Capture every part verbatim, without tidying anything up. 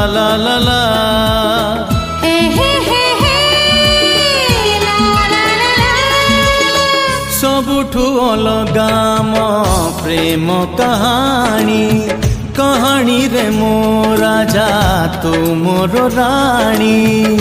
ला ला ला हे हे हे हे ला ला ला ला सबुठु अलगा मो प्रेम कहानी कहानी रे मो राजा तू मोर रानी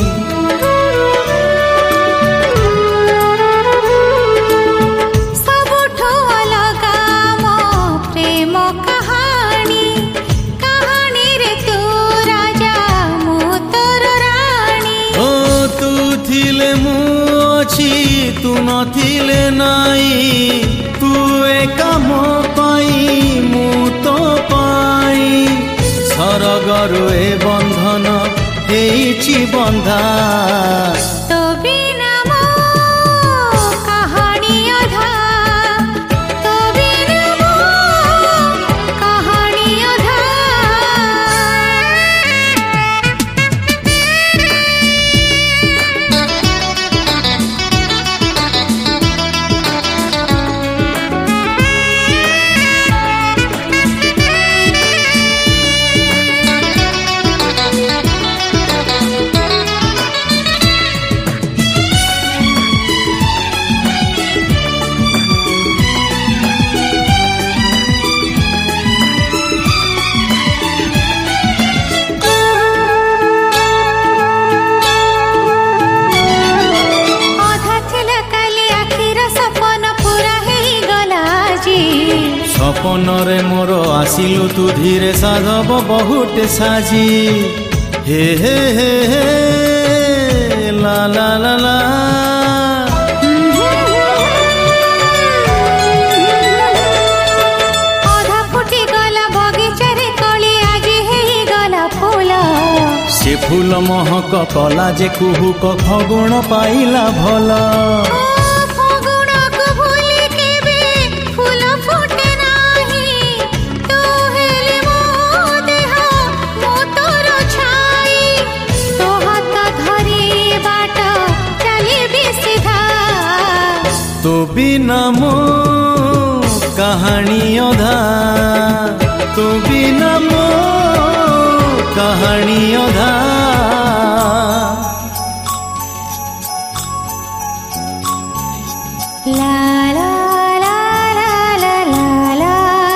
तू नथिले नाई तू एका मो पाई मु तो पाई सरगरु ए बंधन हेइछि बंधा तो बिना मो कहानी अधा तो बिना मो कहानी अधा सपन रे मोर आसिलु तू धीरे साधब बहुत साजी हे हे हे हे ला ला ला ला आधा फुटी गला बगीचा रे कली आज हेई गला फूल से फूल महक कला जे कुहुक फगुण पाइला भला तो बिना मो कहानी अधा तो बिना मो कहानी अधा ला ला ला ला ला ला ला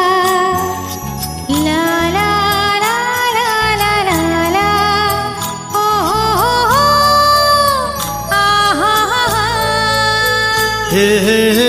ला ला ला ला ला ला ओ हो हो आ हा हा हा हे हे हे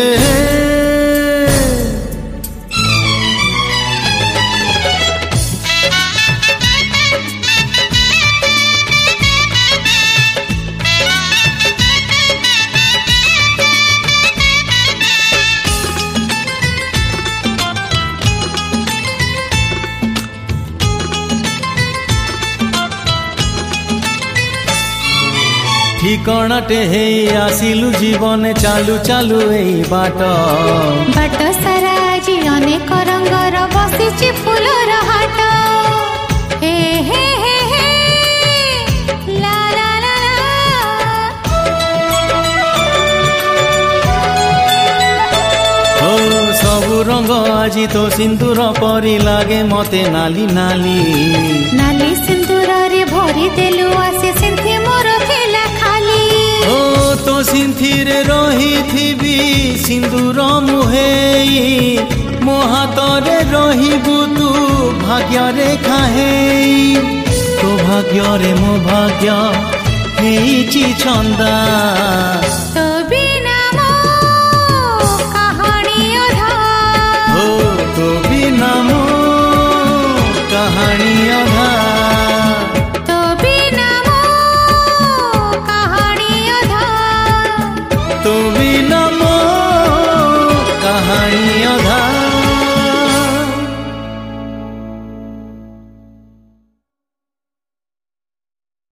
ठिकणाटे हे आसिलु जीवन चालू चालू एई बाट बाट सारा जी अनेक रंगर बसिछि फूलर हाट हे हे हे हे ला ला ला हो सबु रंग आजी तो सिंदूर परी लागे मते नाली नाली नाली सिंदूर रे भरी देलु आसे सिंथि मोर खेला खाली ओ तो सिंथि रे रही थिबी सिंदूर मुहेई मो हाथ रे रहिबु तू भाग्य रे खाहेई तो भाग्य रे मो भाग्य हेइछि छंदा तो